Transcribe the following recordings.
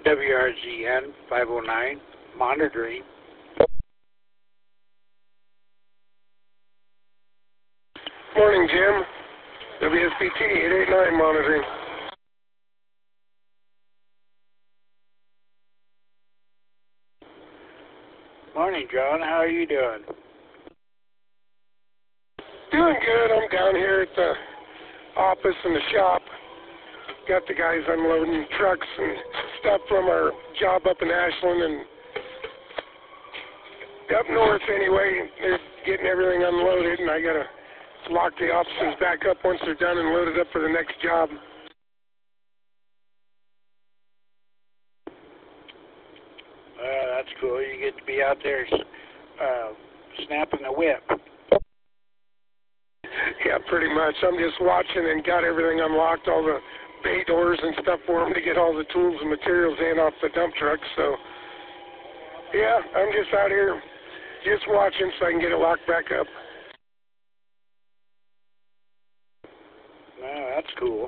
WRZN 509, monitoring. Morning, Jim. WSBT 889, monitoring. Morning, John. How are you doing? Doing good. I'm down here at the office in the shop. Got the guys unloading trucks and stuff from our job up in Ashland and up north anyway. They're getting everything unloaded, and I got to lock the offices back up once they're done and loaded up for the next job. That's cool. You get to be out there snapping the whip. Yeah, pretty much. I'm just watching and got everything unlocked, all the bay doors and stuff for them to get all the tools and materials in off the dump truck. So, yeah, I'm just out here just watching so I can get it locked back up. Oh, that's cool.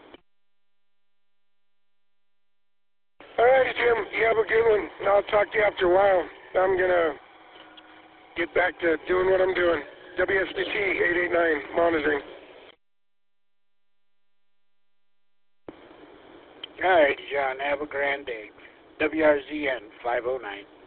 All right, Jim, you have a good one. I'll talk to you after a while. I'm going to get back to doing what I'm doing. WSBT 889, monitoring. All right, John. Have a grand day. WRZN 509.